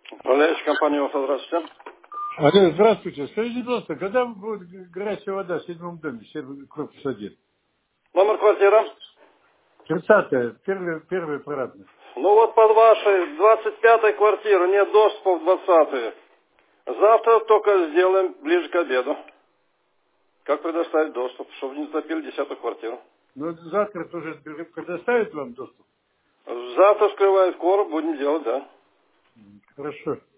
Управляющая компания ОФА, здравствуйте. Алло, здравствуйте. Скажите, пожалуйста, когда будет горячая вода в седьмом доме, корпус 1? Номер квартиры? 30-е, первый парадный. Ну вот под вашей 25-й квартиру нет доступа в 20-ю. Завтра только сделаем ближе к обеду. Как предоставить доступ, чтобы не затопили 10-ю квартиру. Но завтра тоже предоставят вам доступ? Завтра вскрывает короб, будем делать, да. Хорошо.